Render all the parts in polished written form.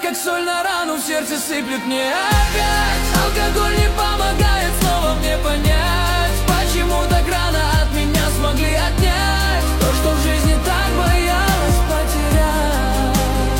как соль на рану в сердце сыплет мне опять. Алкоголь не помогает снова мне понять, почему так рано от меня смогли отнять то, что в жизни так боялась потерять.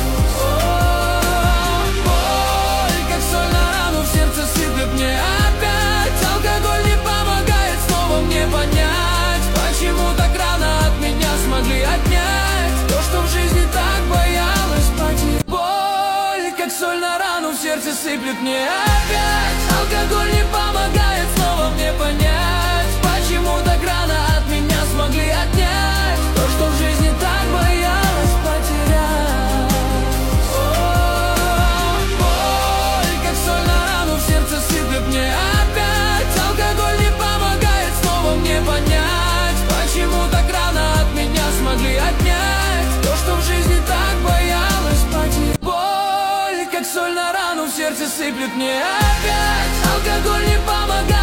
О, боль, как соль на рану в сердце сыплет мне опять. Алкоголь не помогает снова мне понять, почему так рано от меня смогли отнять то, что в жизни так боялась потерять. Боль, как соль на рану в сердце сыплет мне опять. Алкоголь не помогает снова мне понять, почему так рано от меня смогли отнять то, что в жизни так боялась потерять. О, боль, как соль на рану в сердце сыплет мне опять. Алкоголь не помогает снова мне понять, почему так рано от меня смогли отнять то, что в жизни так боялась потерять. Боль, как соль на рану в сердце сыплет мне опять. Алкоголь не помогает